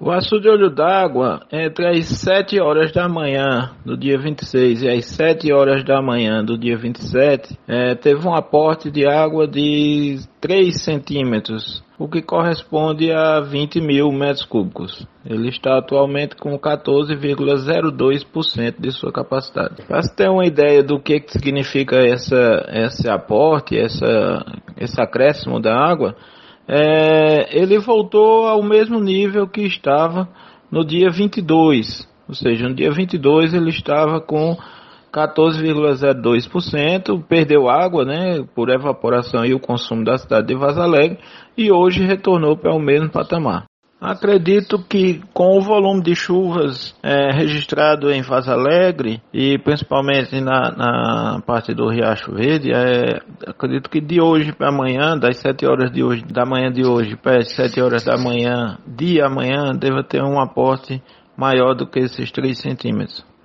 O açude Olho d'Água, entre as 7 horas da manhã do dia 26 e as 7 horas da manhã do dia 27, teve um aporte de água de 3 centímetros, o que corresponde a 20 mil metros cúbicos. Ele está atualmente com 14,02% de sua capacidade. Para se ter uma ideia do que significa esse aporte, esse acréscimo da água, ele voltou ao mesmo nível que estava no dia 22, ou seja, no dia 22 ele estava com 14,02%, perdeu água, né, por evaporação e o consumo da cidade de Vaza Alegre, e hoje retornou para o mesmo patamar. Acredito que com o volume de chuvas registrado em Vaza Alegre e principalmente na parte do Riacho Verde, acredito que de hoje para amanhã, das 7 horas da manhã de hoje para as 7 horas da manhã de amanhã, deva ter um aporte maior do que esses 3 centímetros.